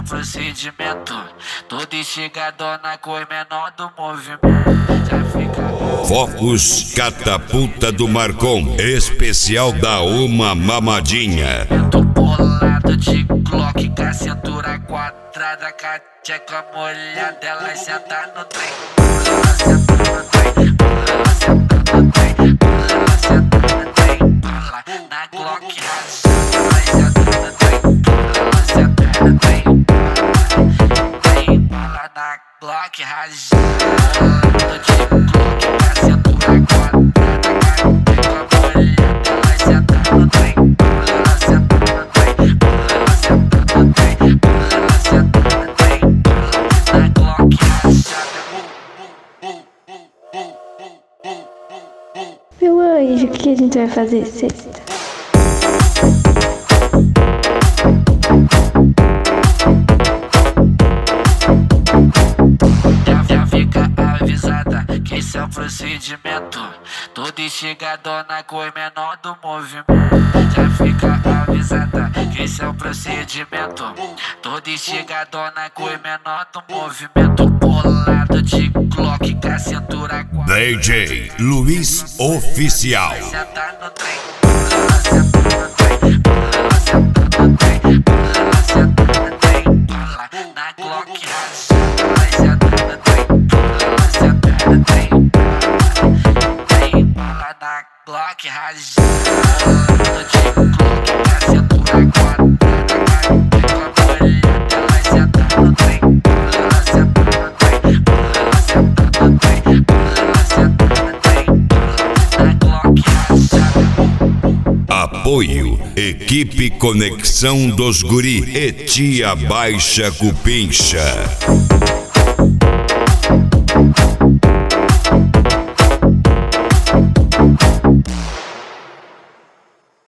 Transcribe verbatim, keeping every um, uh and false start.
o procedimento. Todo instigadona com o menor do movimento. Já fica. Focus Catapulta do Marcon, especial da Uma Mamadinha. Tô bolado de Glock com a cintura quadrada, com a tcheca molhada, ela senta no trem. Ela senta no trem, ela senta no trem, ela senta no trem. Ela na Glock rachada, ela senta no trem, ela senta no trem. Ela na Glock rachada, de Glock com a cintura quadrada, com a tcheca molhada, ela senta no trem. Ela senta no trem, ela senta no trem, ela senta no trem. Na Glock rachada. Meu anjo, o que a gente vai fazer sexta? Já, já fica avisada que esse é o procedimento. Toda instigadona com o menor do movimento. Já fica avisada que esse é o procedimento. Toda instigadona com o menor do movimento. Bolado de Glock com a cintura quadrada. D J Luiz Oficial. Senta no trem, ela senta no trem, ela senta no trem, ela senta no trem. Ela na Glock rachada, ela senta no trem, ela senta no trem. Ela na Glock rachada, de Glock com a cintura quadrada, com a molhada, ela senta no trem, ela senta no trem, ela senta no trem, ela senta no trem. Na Glock rachada. Apoio Equipe Conexão dos Guri e Tia Baixa Cupincha.